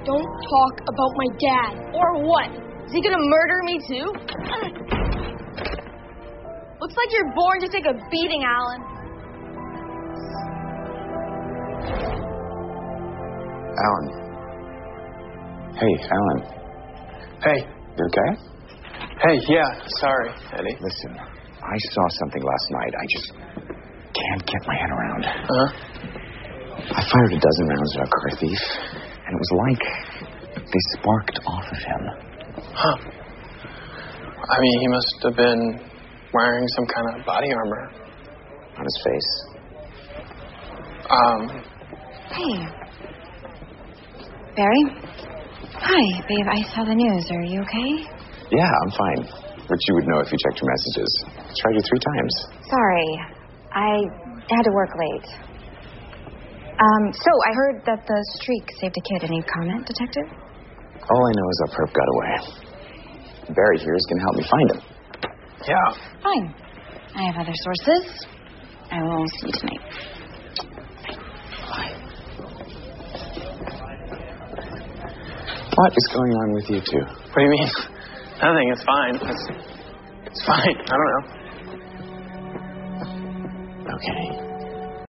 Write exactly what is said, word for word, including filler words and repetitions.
Don't talk about my dad. Or what? Is he gonna murder me too? Looks like you're born to take a beating, Alan. Alan. Hey, Alan. Hey. You okay? Hey, yeah, sorry, Eddie. Listen, I saw something last night. I just can't get my head around. Uh-huh. I fired a dozen rounds at our car thief, and it was like they sparked off of him. Huh. I mean, he must have been wearing some kind of body armor. On his face. Um. Hey. Barry? Hi, babe. I saw the news. Are you okay? Yeah, I'm fine. Which you would know if you checked your messages. I tried you three times. Sorry. I had to work late. Um, so I heard that the streak saved a kid. Any comment, Detective? All I know is our perp got away. Barry here is going to help me find him. Yeah. Fine. I have other sources. I will see you tonight. Bye. What is going on with you two? What do you mean? Nothing. It's fine. It's, it's fine. I don't know. Okay.